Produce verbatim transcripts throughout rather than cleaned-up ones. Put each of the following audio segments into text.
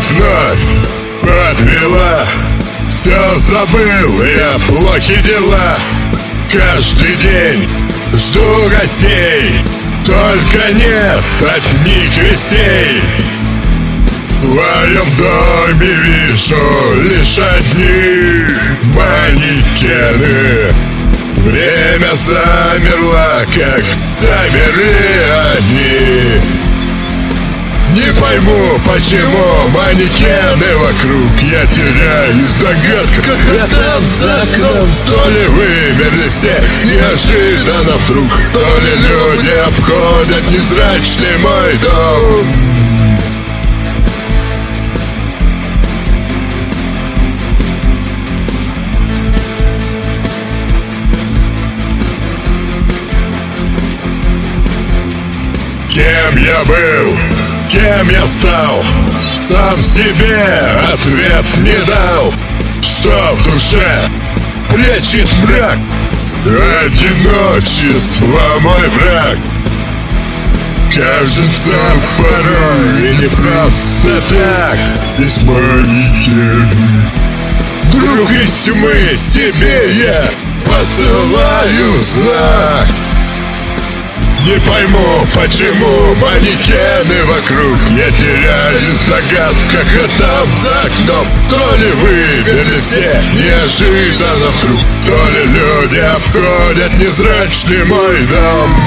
вновь подвела. Все забыл я, плохи дела. Каждый день жду гостей, только нет от них вестей. В своем доме вижу лишь одни манекены. Время замерло, как замерли они. Не пойму, почему манекены вокруг. Я теряюсь в догадках, а там за окном то ли вымерли все неожиданно вдруг, то ли люди обходят невзрачный мой дом. Кем я был, кем я стал, сам себе ответ не дал. Что в душе плечит мрак, одиночество мой враг. Кажется, порой и не просто так. Здесь манекены. Друг из тьмы себе я посылаю знак. Не пойму, почему манекены вокруг. Я теряюсь в догадках, а там за окном то ли вымерли все неожиданно вдруг, то ли люди обходят невзрачный мой дом.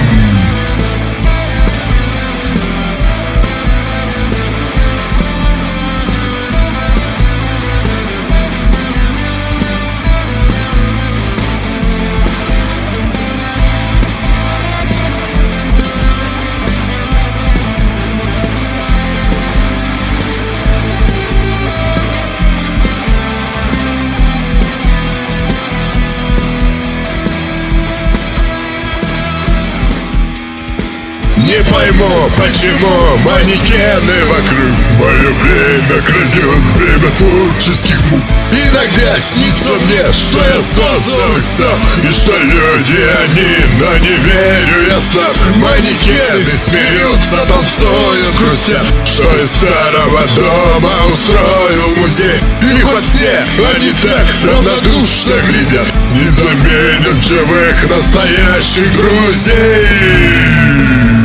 Не пойму, почему манекены вокруг. Мое время крадет время творческих мук. Иногда снится мне, что я создал их сам, и что люди они, но не верю я снам. Манекены смеются, танцуют, грустят, что из старого дома устроил музей. И хоть все они так равнодушно глядят, не заменят живых настоящих друзей.